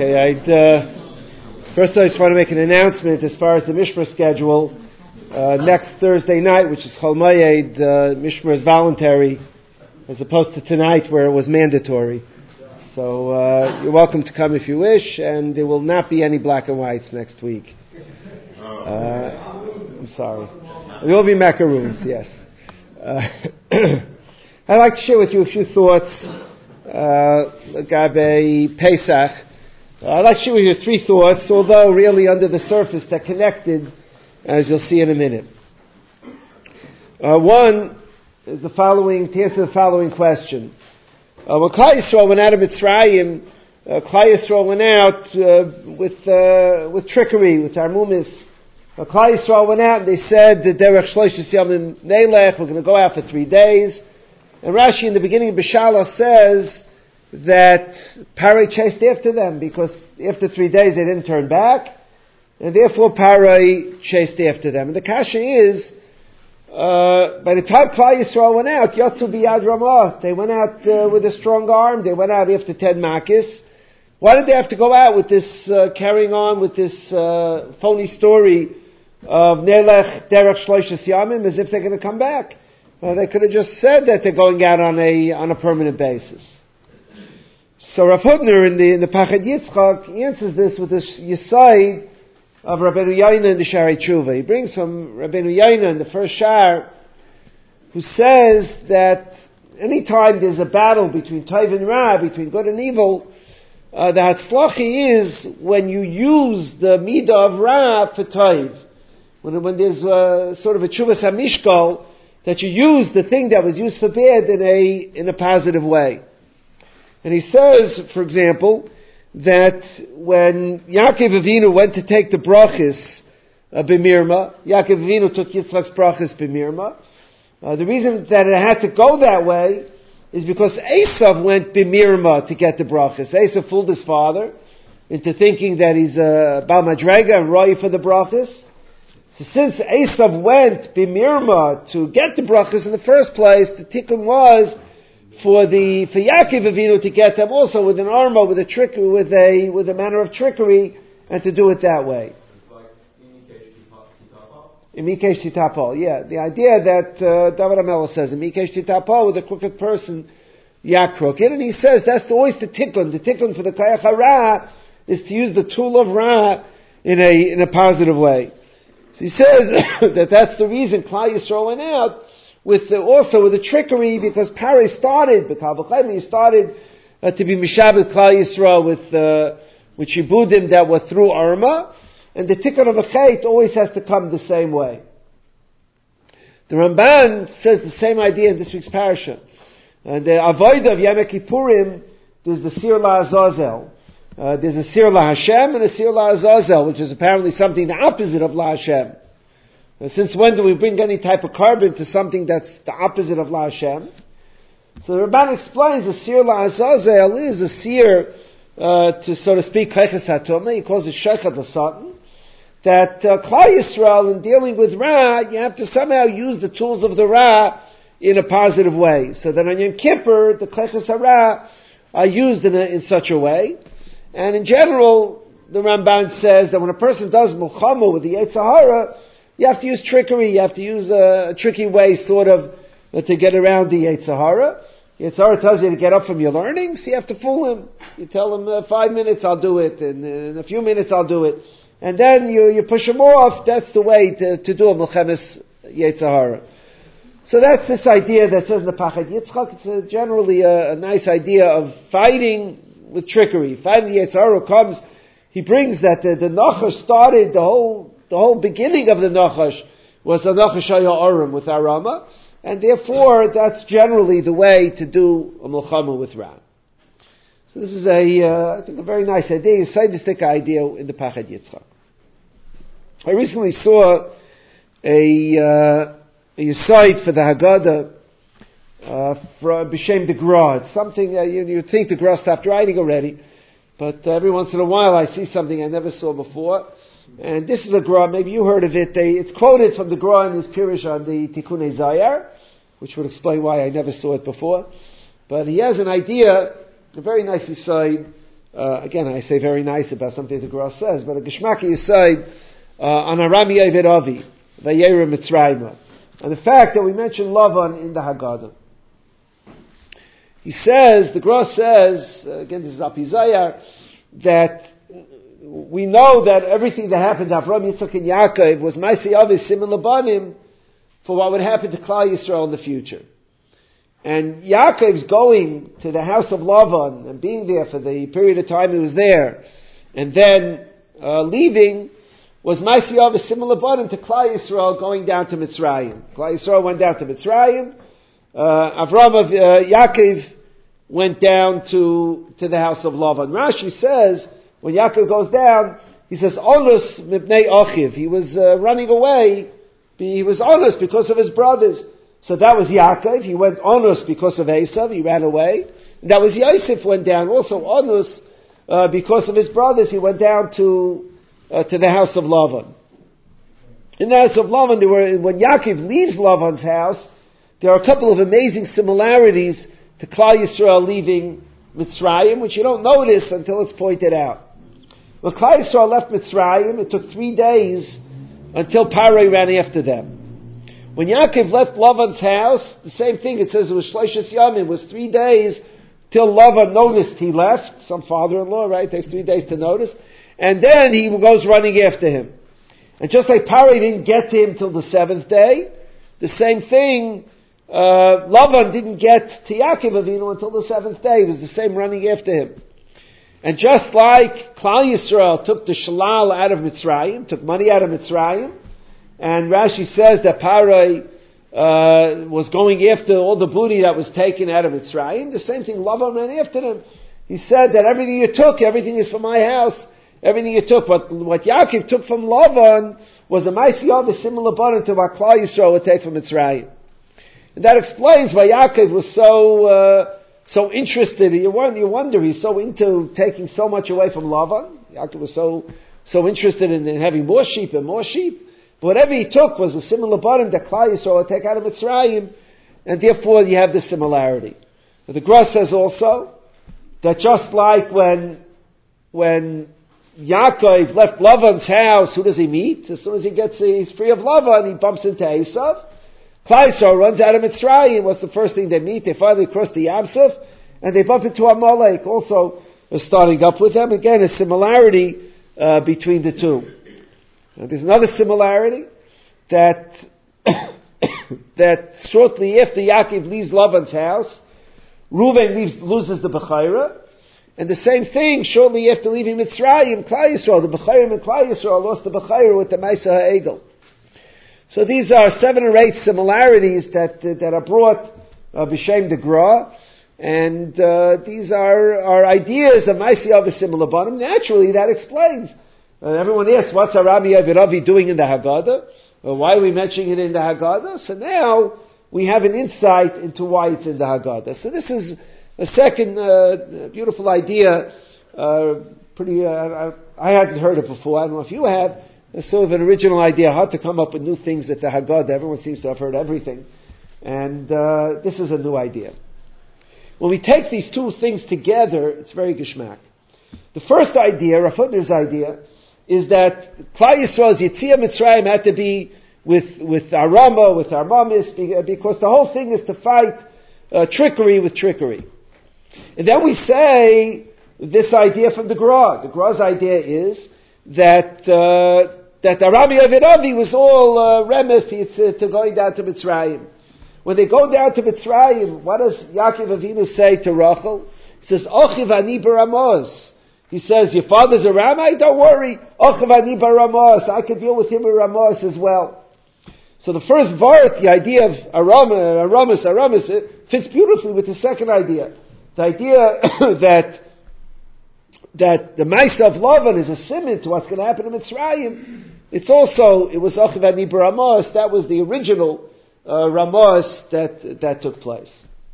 Okay, first I just want to make an announcement as far as the Mishmar schedule. Next Thursday night, which is Chol Moed, Mishmar is voluntary, as opposed to tonight where it was mandatory. So you're welcome to come if you wish, and there will not be any black and whites next week. I'm sorry. There will be macaroons, yes. I'd like to share with you a few thoughts Gabe Pesach. I'd like to share with you three thoughts, although really under the surface they're connected, as you'll see in a minute. One is the following, to answer the following question. When Klal Yisrael went out of Mitzrayim, Klal Yisrael went out with trickery, with armumis. Klal Yisrael went out and they said, Derech Shloshis Yomim Neilech, we're going to go out for 3 days. And Rashi in the beginning of Beshalach says that Parai chased after them because after 3 days they didn't turn back, and therefore Parai chased after them. And the kasha is, by the time Klal Yisrael went out, Yotzu Biyad Ramah, they went out with a strong arm, they went out after 10 makis. Why did they have to go out with this, carrying on with this phony story of Nelech Derech Shloshis Yamim as if they're going to come back? They could have just said that they're going out on a permanent basis. So Rav Hutner in the Pachad Yitzchak answers this with this Yesod of Rabbeinu Yaina in the Shari Tshuva. He brings from Rabbeinu Yaina in the first Shar, who says that anytime there's a battle between Tov and Ra, between good and evil, the Hatzlachi is when you use the Midah of Ra for Tov. When there's sort of a Tshuvas HaMishkal, that you use the thing that was used for bad in a positive way. And he says, for example, that when Yaakov Avinu went to take the brachis b'mirma, Yaakov Avinu took Yitzchak's brachis b'mirma. The reason that it had to go that way is because Esav went b'mirma to get the brachis. Esav fooled his father into thinking that he's a Bal Madrega and Roy for the brachis. So since Esav went b'mirma to get the brachas in the first place, the tikkun was for Yaakov Avinu to get them also with an armor, with a manner of trickery, and to do it that way. It's like Imikesh Titapol, yeah. The idea that David HaMelech says, Imikesh Titapol, with a crooked person, yak crooked, and he says that's always the tikkun. The tikkun for the Kayach HaRa is to use the tool of Ra in a positive way. So he says that's the reason Klal Yisrael went out also with the trickery, because Parai started to be Mishabed Klal Yisrael with Shibudim that were through Arma, and the tikkun of a chait always has to come the same way. The Ramban says the same idea in this week's parasha. And the Avodah of Yom Kippurim, there's the Sir LaAzazel. There's a Sir LaHashem and a Sir LaAzazel, which is apparently something the opposite of LaHashem. Since when do we bring any type of carbon to something that's the opposite of LaHashem? So the Ramban explains the Sir LaAzazel is a Sir, to so to speak, Kaiches HaTumah. He calls it Shechet HaSatan. That Klal Yisrael, in dealing with Ra, you have to somehow use the tools of the Ra in a positive way. So that on Yom Kippur, the Kaiches HaRa are used in such a way. And in general, the Ramban says that when a person does Mulchama with the Yetzer Hara, you have to use trickery, you have to use a tricky way sort of to get around the Yetzer Hara. Yetzer Hara tells you to get up from your learning, so you have to fool him. You tell him 5 minutes I'll do it, and in a few minutes I'll do it. And then you push him off. That's the way to do a Mulchemes Yetzer Hara. So that's this idea that says in the Pachad Yitzchak. It's generally a nice idea of fighting with trickery. Fighting the Yetzer Hara comes, he brings that the Nachash started, the whole beginning of the Nachash was the Nachash Ha'arim with Arama, and therefore that's generally the way to do a Mulchama with Ra. So this is I think a very nice idea, a sadistic idea in the Pachad Yitzchak. I recently saw a site for the Haggadah for B'Shem the Gra. It's something you'd think the Gra stopped writing already, but every once in a while I see something I never saw before. And this is a Gra, maybe you heard of it. It's quoted from the Gra in his Pirush on the Tikkunei Zayar, which would explain why I never saw it before. But he has an idea, a very nice aside, again, I say very nice about something the Gra says, but a Geshmaki Yisayid on Arami Yovid Avi, Vayera Mitzrayim, and the fact that we mentioned Lavan in the Haggadah. He says, the Gra says, again this is Apizayar, that we know that everything that happened to Avraham, Yitzchak, and Yaakov was Maaseh Avos Siman Labanim for what would happen to Klal Yisrael in the future. And Yaakov's going to the house of Lavan and being there for the period of time he was there, and then leaving, was Maaseh Avos Siman Labanim to Klal Yisrael going down to Mitzrayim. Klal Yisrael went down to Mitzrayim. Yaakov went down to the house of Lavan. Rashi says, when Yaakov goes down, he says, Onus mibnei achiv. He was running away. He was honest because of his brothers. So that was Yaakov. He went honest because of Esav. He ran away. And that was Yosef went down also honest because of his brothers. He went down to the house of Lavan. In the house of Lavan, when Yaakov leaves Lavan's house, there are a couple of amazing similarities to Klal Yisrael leaving Mitzrayim, which you don't notice until it's pointed out. When Klal Yisrael left Mitzrayim, it took 3 days until Paroi ran after them. When Yaakov left Lavan's house, the same thing, it says it was Shloshis Yamim, it was 3 days till Lavan noticed he left. Some father-in-law, right, takes 3 days to notice. And then he goes running after him. And just like Paroi didn't get to him till the 7th day, the same thing, Lavan didn't get to Yaakov Avinu until the 7th day. It was the same running after him. And just like Klal Yisrael took the shalal out of Mitzrayim, took money out of Mitzrayim, and Rashi says that Paroi was going after all the booty that was taken out of Mitzrayim, the same thing Lavan ran after them. He said that everything you took, everything is for my house, everything you took. But what Yaakov took from Lavan was a Maaseh Avos similar button to what Klal Yisrael would take from Mitzrayim. And that explains why Yaakov was so interested. You wonder, he's so into taking so much away from Lavan. Yaakov was so interested in having more sheep and more sheep. But whatever he took was a similar button that Klal Yisrael would take out of Mitzrayim, and therefore you have this similarity. But the Gra says also that just like when Yaakov left Lavan's house, who does he meet? As soon as he's free of Lavan, he bumps into Esav. Klal Yisrael runs out of Mitzrayim. What's the first thing they meet? They finally cross the Yam Suf, and they bump into Amalek, also starting up with them. Again, a similarity between the two. Now, there's another similarity that that shortly after Yaakov leaves Lavan's house, Reuven loses the Bechaira, and the same thing shortly after leaving Mitzrayim, Klal Yisrael, the Bechaira and Klal Yisrael lost the Bechaira with the Maaseh HaEgel. So these are 7 or 8 similarities that are brought b'shem the Gra, and these are ideas of Maaseh Avos similar bottom. Naturally, that explains. Everyone asks, what's Arami Yovid Avi doing in the Haggadah? Why are we mentioning it in the Haggadah? So now we have an insight into why it's in the Haggadah. So this is a second beautiful idea. I hadn't heard it before. I don't know if you have. It's sort of an original idea, how to come up with new things at the Haggadah. Everyone seems to have heard everything. And this is a new idea. When we take these two things together, it's very geshmak. The first idea, Rav Hutner's idea, is that Klal Yisrael's Yetziat Mitzrayim had to be with Arama, with Armamis, because the whole thing is to fight trickery with trickery. And then we say this idea from the Gra. The Gra's idea is that Arami Yovid Avi was all remes to going down to Mitzrayim. When they go down to Mitzrayim, what does Yaakov Avinu say to Rachel? He says, Ochiv ani baramos. He says, your father's a Ramai? Don't worry. Ochiv ani baramos. I can deal with him in Ramos as well. So the first vart, the idea of Aramis, fits beautifully with the second idea. The idea that the Maaseh of Lavan is a simon to what's going to happen in Mitzrayim. It was Ochiv ani baramos. That was the original Ramos that took place.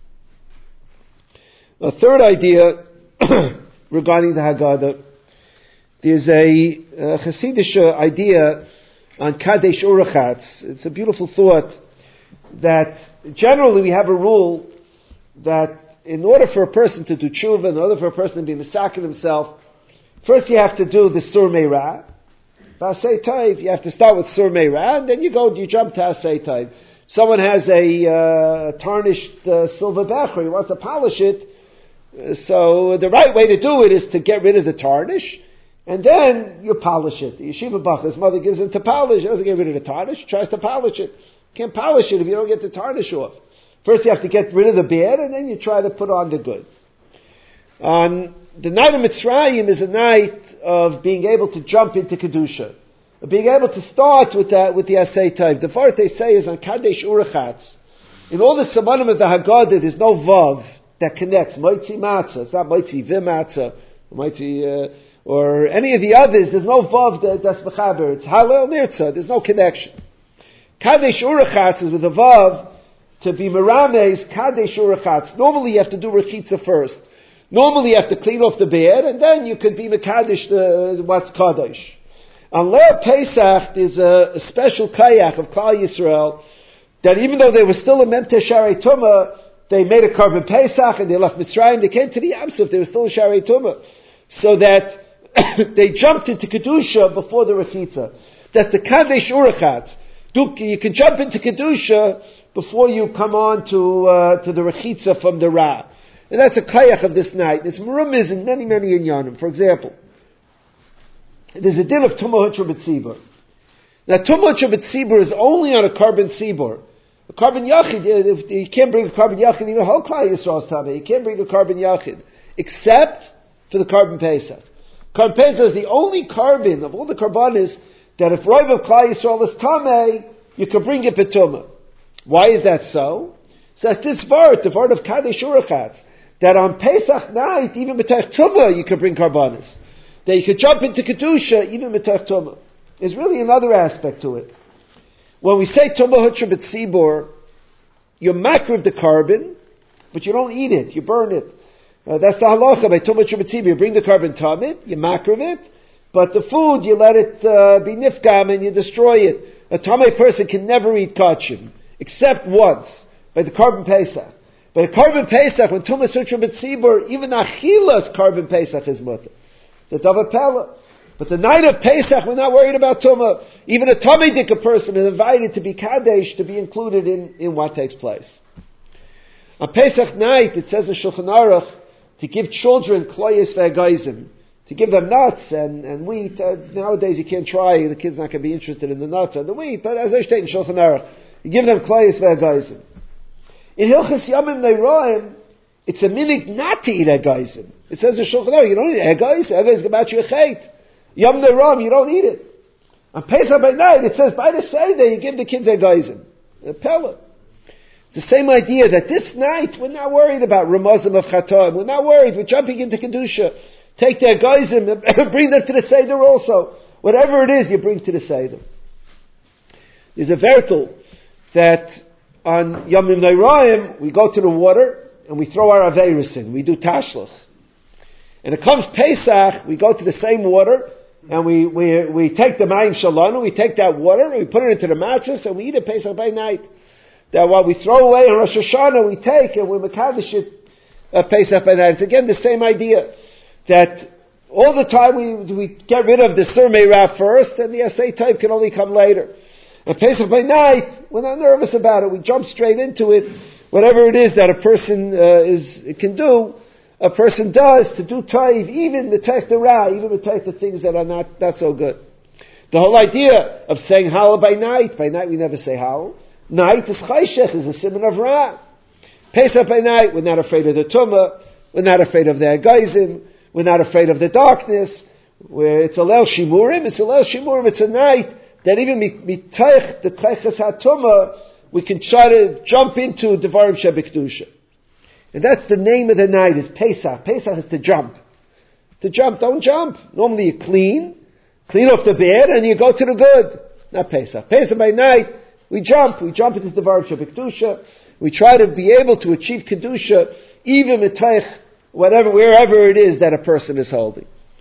A third idea regarding the Haggadah, there's a Hasidic idea on Kadesh Urachatz. It's a beautiful thought that generally we have a rule that in order for a person to do tshuva, in order for a person to be misakin himself, first you have to do the sur meira. B'asei tov, you have to start with sur meira, and then you jump to asei tov. Someone has a tarnished silver becher, he wants to polish it, so the right way to do it is to get rid of the tarnish, and then you polish it. The yeshiva bach, his mother gives him to polish, he doesn't get rid of the tarnish, he tries to polish it. You can't polish it if you don't get the tarnish off. First you have to get rid of the bad, and then you try to put on the good. The night of Mitzrayim is a night of being able to jump into Kedusha. Of being able to start with the Asay Tov. The part they say is on Kadesh Urachatz. In all the Samanim of the Haggadah, there's no Vav that connects. Moitzi Matzah. It's not Moitzi Vimatzah. Or any of the others. There's no Vav that's Mechaber. It's Halel Nirtzah. There's no connection. Kadesh Urachatz is with a Vav to be Merames Kadesh Urachatz. Normally you have to do Rechitza first. Normally you have to clean off the bed, and then you could be Mekadesh what's Kadesh. On Leil Pesach, there's a special Kayach of Klal Yisrael, that even though they were still a Memte Sharei Tumah, they made a Korban Pesach, and they left Mitzrayim, they came to the Yam Suf, they were still a Sharei Tumah. So that they jumped into Kedusha before the Rechitza. That's the Kadesh Urachatz. You can jump into Kedusha before you come on to the Rechitza from the Ra. And that's a Kayach of this night. There's Merumiz in many Inyanim. For example, there's a din of Tumah Hutra B'tzibur. Now, Tumah Hutra B'tzibur is only on a Korban Tzibur. A Korban Yachid, you can't bring a Korban Yachid, even whole Klal Yisrael's Tameh. You can't bring a Korban Yachid, except for the Korban Pesach. Korban Pesach is the only Korban of all the Korbanis that if Roiv of Klal Yisrael is Tameh, you can bring it B'tumah. Why is that so? So that's this vart, the vart of Kadesh Urachatz, that on Pesach night, even B'tech Tumah, you can bring Karbanis. That you could jump into Kedusha, even B'tech Tumah. There's really another aspect to it. When we say Tumah Hutra B'tzibur, you makriv the carbon, but you don't eat it, you burn it. That's the halacha by Tumah Hutra B'tzibur. You bring the carbon tamid, you makriv it, but the food, you let it be nifgam and you destroy it. A tamei person can never eat kachim, except once, by the Korban Pesach. By the Korban Pesach, when Tumah Hutra B'tzibur, even Achilas Korban Pesach is mutter. It's a Dava Pella. But the night of Pesach, we're not worried about Tumah. Even a Tamei person is invited to be Kadesh, to be included in what takes place. On Pesach night, it says in Shulchan Aruch, to give children kloyes ve'agayzim, to give them nuts and wheat. Nowadays you can't try, the kid's not going to be interested in the nuts and the wheat, but as I state in Shulchan Aruch, you give them kloyes ve'agayzim. In Hilchas Yamim Neiroim, it's a minig not to eat egayzim. It says in Shulchan Aruch, you don't eat egayz. Egayz is about your chait. Yom Neiroim, you don't eat it. On Pesach by night, it says by the Seder, you give the kids egayzim. A pellet. It's the same idea that this night, we're not worried about Ramazim of Chatoim. We're not worried. We're jumping into Kedusha. Take their egayzim and bring them to the Seder also. Whatever it is, you bring to the Seder. There's a vertel that on Yomim Neiroim, we go to the water and we throw our Averis in. We do Tashlich. And it comes Pesach, we go to the same water and we take the Mayim Shalom, we take that water and we put it into the mattress and we eat it Pesach by night. That what we throw away on Rosh Hashanah, we take and we Mekadesh it Pesach by night. It's again the same idea. That all the time we get rid of the Sur Meirah first and the Asay type can only come later. And Pesach by night, we're not nervous about it. We jump straight into it. Whatever it is that a person can do, a person does to do taiv, even the tech the ra, even the tech the things that are not so good. The whole idea of saying halal by night we never say halal. Night is chayshech, is a simon of ra. Pesach by night, we're not afraid of the tumah, we're not afraid of the agayzim, we're not afraid of the darkness. It's a leil shimurim, it's a night that even mitaych the kayches hatumah, we can try to jump into devarim shebekdusha. And that's the name of the night, is Pesach. Pesach is to jump. To jump, don't jump. Normally you clean off the bed, and you go to the good. Not Pesach. Pesach by night, we jump into the Devarim Shebekdusha. We try to be able to achieve Kedusha, even mitaych, wherever it is that a person is holding.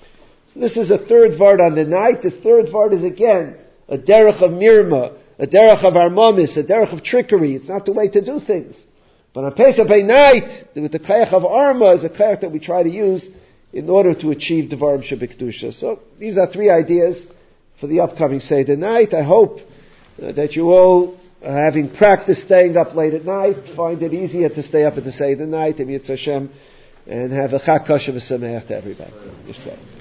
So this is a third vart on the night. The third vart is again, a derech of mirma, a derech of armomis, a derech of trickery. It's not the way to do things. But on Pesach by night, with the Kayach of Arma, is a Kayach that we try to use in order to achieve Devarim Shebekdusha. So these are three ideas for the upcoming Seder night. I hope that you all, having practiced staying up late at night, find it easier to stay up at the Seder night, and Yitzhak Hashem, and have a Chag Kosher v'Sameach to everybody.